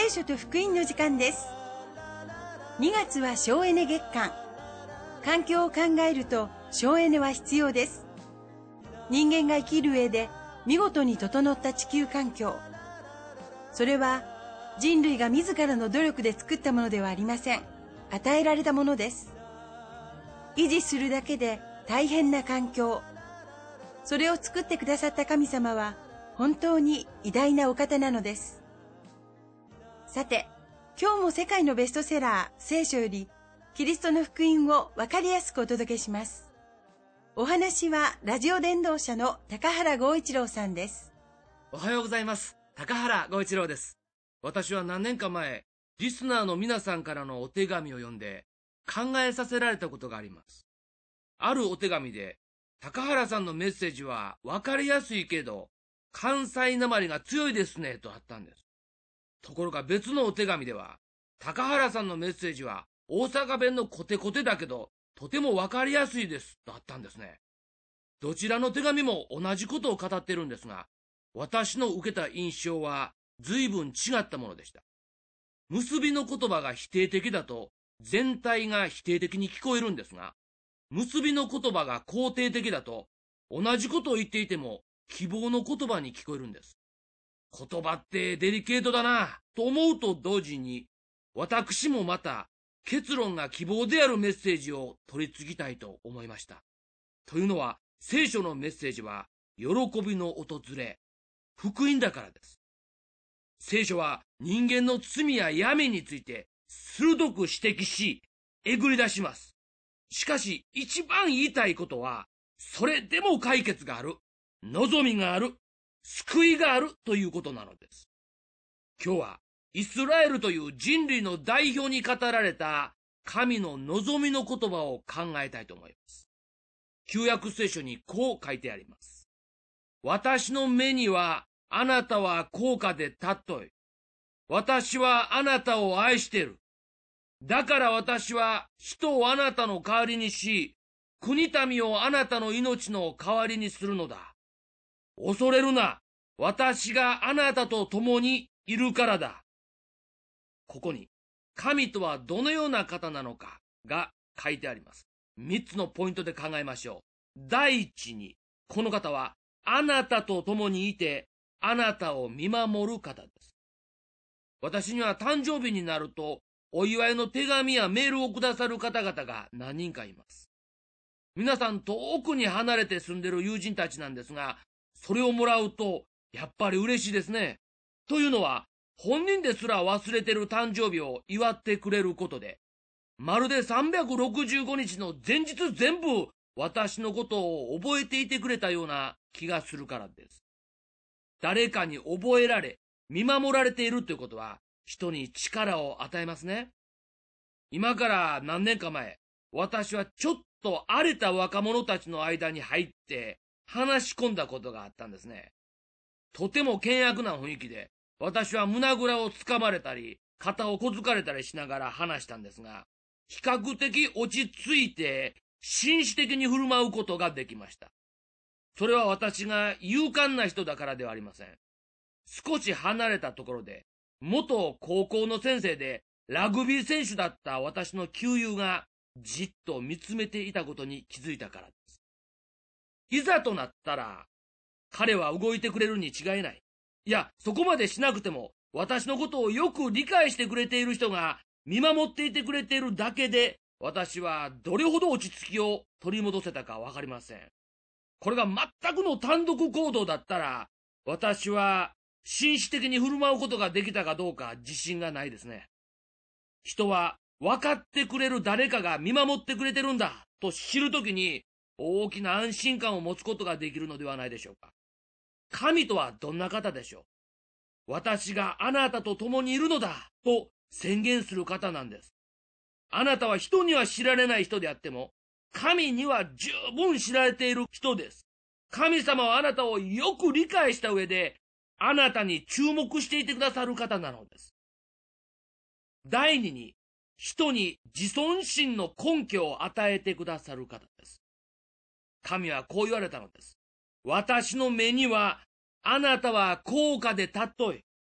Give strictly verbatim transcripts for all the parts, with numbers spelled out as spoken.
聖書と福音の時間です。にがつは省エネ月間。環境を考えると省エネは必要です。人間が生きる上で見事に整った地球環境。それは人類が自らの努力で作ったものではありません。与えられたものです。維持するだけで大変な環境。それを作ってくださった神様は本当に偉大なお方なのです。さて、今日も世界のベストセラー聖書よりキリストの福音をわかりやすくお届けします。お話はラジオ伝道者の高原剛一郎さんです。 おはようございます。高原剛一郎です。私は何年か前、リスナーの皆さんからのお手紙を読んで考えさせられたことがあります。あるお手紙で、高原さんのメッセージはわかりやすいけど関西なまりが強いですねとあったんです。ところが別のお手紙では、高原さんのメッセージは大阪弁のコテコテだけどとてもわかりやすいですとあったんですね。どちらの手紙も同じことを語っているんですが、私の受けた印象は随分違ったものでした。結びの言葉が否定的だと全体が否定的に聞こえるんですが、結びの言葉が肯定的だと同じことを言っていても希望の言葉に聞こえるんです。言葉ってデリケートだなと思うと同時に、私もまた結論が希望であるメッセージを取り次ぎたいと思いました。というのは、聖書のメッセージは喜びの訪れ、福音だからです。聖書は人間の罪や闇について鋭く指摘し、えぐり出します。しかし一番言いたいことは、それでも解決がある、望みがある、救いがあるということなのです。今日はイスラエルという人類の代表に語られた神の望みの言葉を考えたいと思います。旧約聖書にこう書いてあります。私の目にはあなたは高価で尊い。私はあなたを愛している。だから私は人をあなたの代わりにし、国民をあなたの命の代わりにするのだ。恐れるな。私があなたと共にいるからだ。ここに、神とはどのような方なのかが書いてあります。三つのポイントで考えましょう。第一に、この方はあなたと共にいて、あなたを見守る方です。私には誕生日になると、お祝いの手紙やメールをくださる方々が何人かいます。皆さん遠くに離れて住んでいる友人たちなんですが、それをもらうと、やっぱり嬉しいですね。というのは、本人ですら忘れてる誕生日を祝ってくれることで、まるでさんびゃくろくじゅうごにちの前日全部、私のことを覚えていてくれたような気がするからです。誰かに覚えられ、見守られているということは、人に力を与えますね。今から何年か前、私はちょっと荒れた若者たちの間に入って話し込んだことがあったんですね。とても険悪な雰囲気で、私は胸ぐらをつかまれたり、肩をこづかれたりしながら話したんですが、比較的落ち着いて、紳士的に振る舞うことができました。それは私が勇敢な人だからではありません。少し離れたところで、元高校の先生でラグビー選手だった私の旧友がじっと見つめていたことに気づいたからです。いざとなったら、彼は動いてくれるに違いない。いや、そこまでしなくても、私のことをよく理解してくれている人が見守っていてくれているだけで、私はどれほど落ち着きを取り戻せたかわかりません。これが全くの単独行動だったら、私は紳士的に振る舞うことができたかどうか自信がないですね。人は分かってくれる誰かが見守ってくれてるんだと知るときに大きな安心感を持つことができるのではないでしょうか。神とはどんな方でしょう。私があなたと共にいるのだと宣言する方なんです。あなたは人には知られない人であっても、神には十分知られている人です。神様はあなたをよく理解した上で、あなたに注目していてくださる方なのです。第二に、人に自尊心の根拠を与えてくださる方です。神はこう言われたのです。私の目には、あなたは高価で尊い。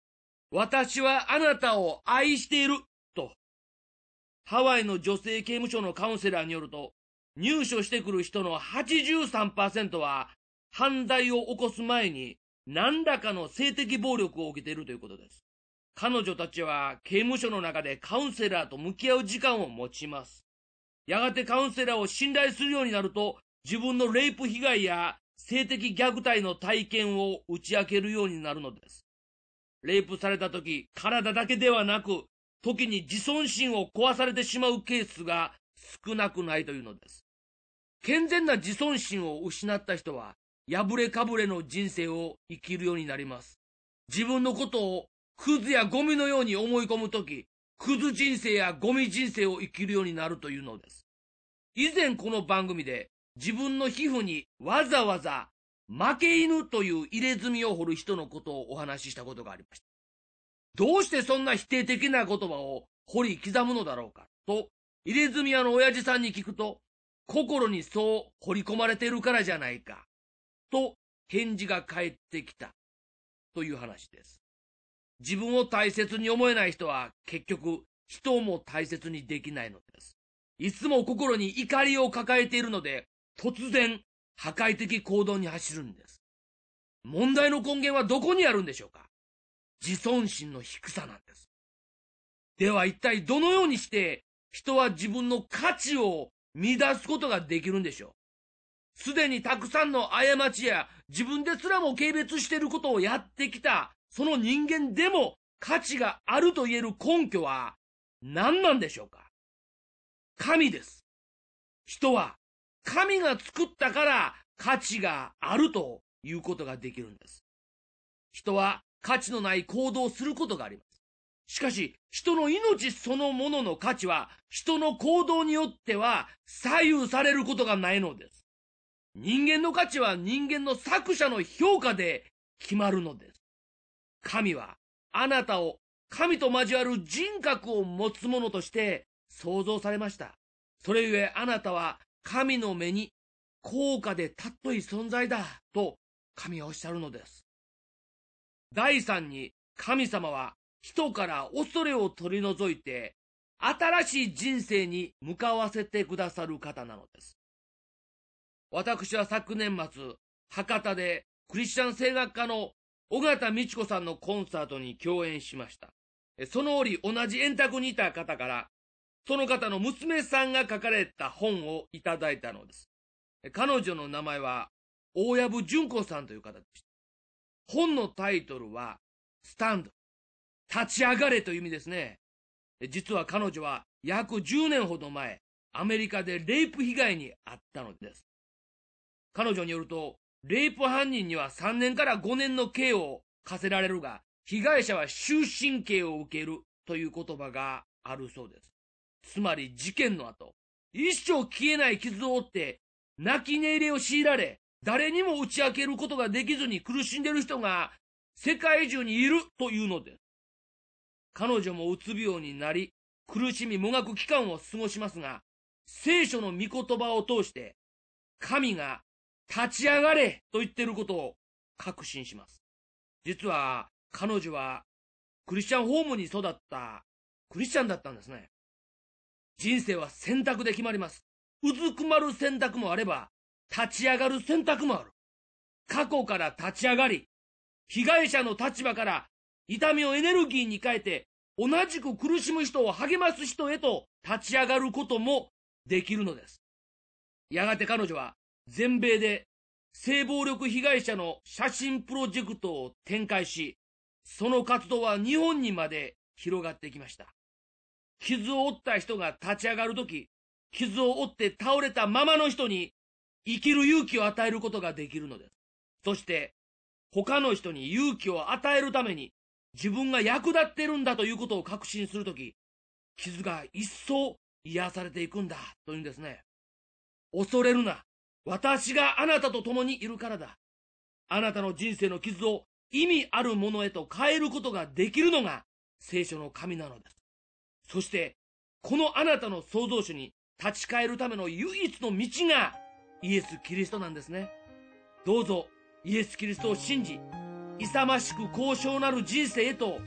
私はあなたを愛していると。ハワイの女性刑務所のカウンセラーによると、入所してくる人の はちじゅうさんパーセント は犯罪を起こす前に何らかの性的暴力を受けているということです。彼女たちは刑務所の中でカウンセラーと向き合う時間を持ちます。やがてカウンセラーを信頼するようになると、自分のレイプ被害や性的虐待の体験を打ち明けるようになるのです。レイプされた時、体だけではなく、時に自尊心を壊されてしまうケースが少なくないというのです。健全な自尊心を失った人は、破れかぶれの人生を生きるようになります。自分のことをクズやゴミのように思い込むとき、クズ人生やゴミ人生を生きるようになるというのです。以前この番組で自分の皮膚にわざわざ負け犬という入れ墨を彫る人のことをお話ししたことがありました。どうしてそんな否定的な言葉を彫り刻むのだろうかと入れ墨屋の親父さんに聞くと、心にそう彫り込まれているからじゃないかと返事が返ってきたという話です。自分を大切に思えない人は結局人も大切にできないのです。いつも心に怒りを抱えているので、突然破壊的行動に走るんです。問題の根源はどこにあるんでしょうか。自尊心の低さなんです。では一体どのようにして人は自分の価値を見出すことができるんでしょう。すでにたくさんの過ちや自分ですらも軽蔑していることをやってきたその人間でも価値があると言える根拠は何なんでしょうか。神です。人は神が作ったから価値があるということができるんです。人は価値のない行動をすることがあります。しかし、人の命そのものの価値は人の行動によっては左右されることがないのです。人間の価値は人間の作者の評価で決まるのです。神はあなたを神と交わる人格を持つ者として創造されました。それゆえあなたは神の目に高価で尊い存在だと神はおっしゃるのです。第三に、神様は人から恐れを取り除いて新しい人生に向かわせてくださる方なのです。私は昨年末、博多でクリスチャン声楽家の尾形美智子さんのコンサートに共演しました。その折同じ円卓にいた方から、その方の娘さんが書かれた本をいただいたのです。彼女の名前は大藪純子さんという方でした。本のタイトルはスタンド、立ち上がれという意味ですね。実は彼女は約じゅうねんほど前、アメリカでレイプ被害に遭ったのです。彼女によると、レイプ犯人にはさんねんからごねんの刑を課せられるが、被害者は終身刑を受けるという言葉があるそうです。つまり事件の後、一生消えない傷を負って泣き寝入れを強いられ、誰にも打ち明けることができずに苦しんでいる人が世界中にいるというのです。彼女もうつ病になり、苦しみもがく期間を過ごしますが、聖書の御言葉を通して神が立ち上がれと言っていることを確信します。実は彼女はクリスチャンホームに育ったクリスチャンだったんですね。人生は選択で決まります。うずくまる選択もあれば、立ち上がる選択もある。過去から立ち上がり、被害者の立場から痛みをエネルギーに変えて、同じく苦しむ人を励ます人へと立ち上がることもできるのです。やがて彼女は全米で性暴力被害者の写真プロジェクトを展開し、その活動は日本にまで広がってきました。傷を負った人が立ち上がるとき、傷を負って倒れたままの人に生きる勇気を与えることができるのです。そして他の人に勇気を与えるために自分が役立っているんだということを確信するとき、傷が一層癒されていくんだというんですね。恐れるな。私があなたと共にいるからだ。あなたの人生の傷を意味あるものへと変えることができるのが聖書の神なのです。そしてこのあなたの創造主に立ち返るための唯一の道がイエス・キリストなんですね。どうぞイエス・キリストを信じ、勇ましく高尚なる人生へと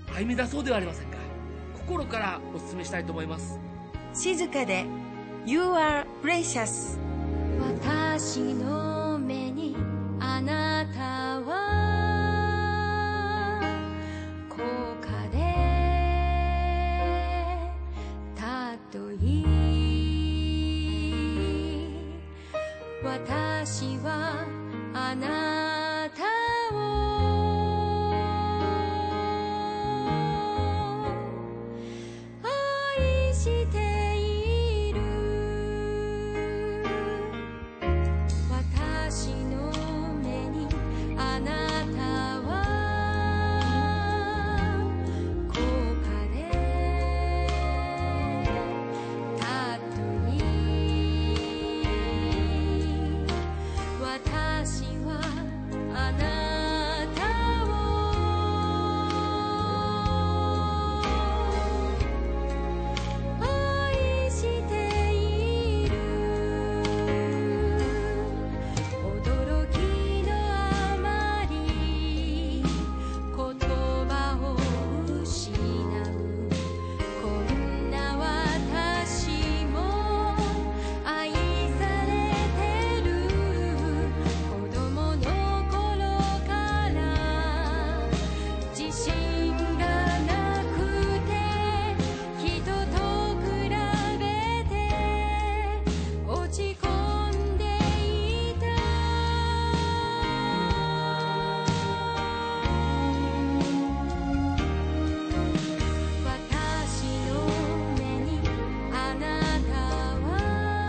歩み出そうではありませんか。心からお勧めしたいと思います。 静かで You are precious。 私の目にあなたは高価で尊い。私はあなたを愛している。私の目にあなたは高価で尊い。私はあなたを愛している。驚きのあまり言葉を失う。こんな私も愛されてる。子供の頃から自信がなくて人と比べて落ち込んでいた。私の目にあなたは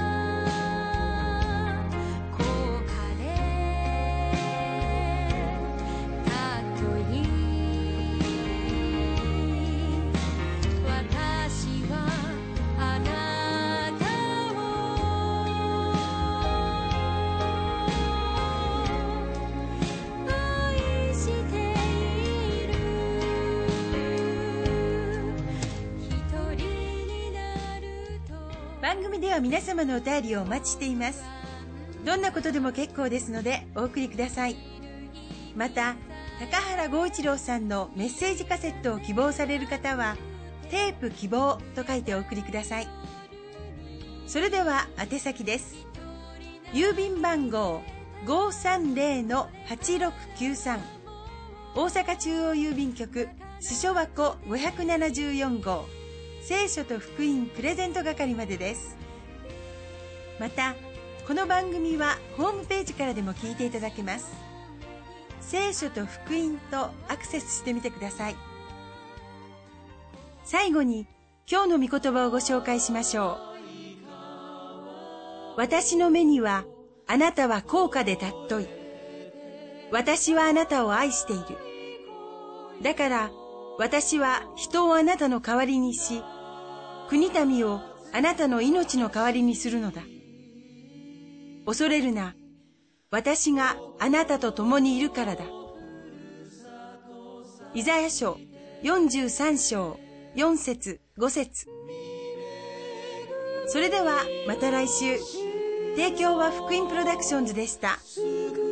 高価で尊い。私はあなたを愛している。一人になると番組では皆様のお便りをお待ちしています。どんなことでも結構ですのでお送りください。また高原剛一郎さんのメッセージカセットを希望される方はテープ希望と書いてお送りください。それでは宛先です。郵便番号 ごーさんぜろ はちろくきゅうさん 大阪中央郵便局支所箱ごひゃくななじゅうよん号聖書と福音プレゼント係までです。またこの番組はホームページからでも聞いていただけます。聖書と福音とアクセスしてみてください。最後に今日の御言葉をご紹介しましょう。私の目にはあなたは高価で尊い。私はあなたを愛している。だから私は人をあなたの代わりにし、国民をあなたの命の代わりにするのだ。恐れるな。私があなたと共にいるからだ。イザヤ書よんじゅうさん章よん節ご節。それではまた来週。提供は福音プロダクションズでした。